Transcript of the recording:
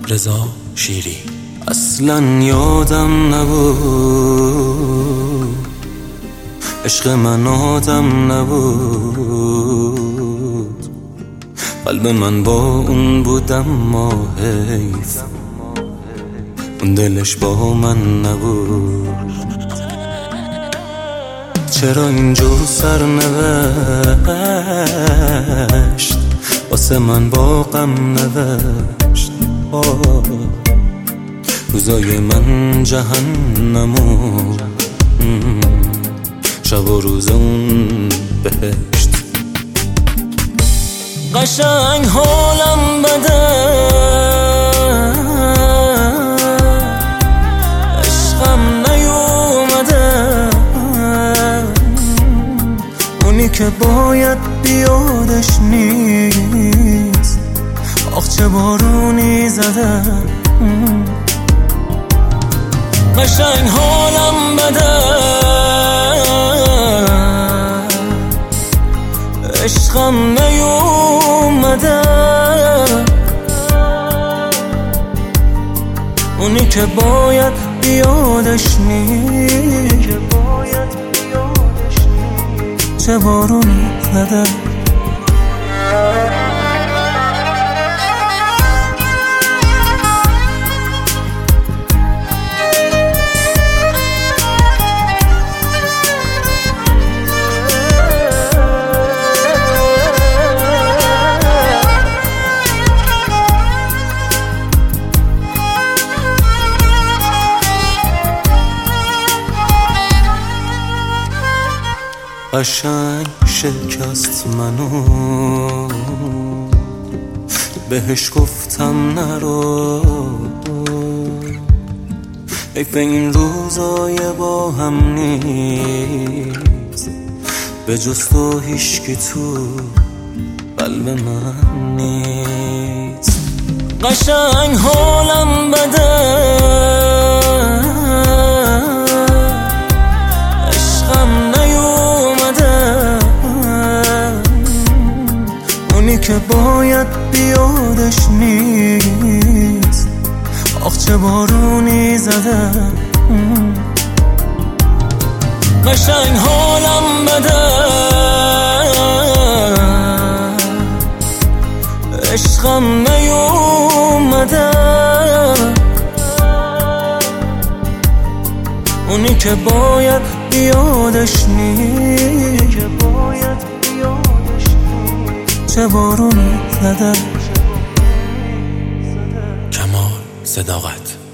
رضا شیری. اصلا یادم نبود عشق من آدم نبود، قلب من با اون بودم ما حیف اون دلش با من نبود. چرا اینجور سرنوشت واسه من با غم نوشت؟ روزای من جهنمو شب و روز اون بهشت. قشنگ حالم بده عشقم نیومده، اونی که باید بیادش نیست، آخ چه بارونی زده. قشنگ حالم بده عشقم نیومده، اونی که باید بیادش نیست، چه بارونی زده. قشنگ شکست منو، بهش گفتم نرو، حیف این روزای با هم نیست، به جز تو هیچکی تو قلب من نیست. قشنگ حالم بده که باید بیادش نیست، آخ چه بارونی زده. قشنگ حالم بده عشقم نیومده، اونی که باید بیادش نیست، چه بارونی زده. کمال صداقت.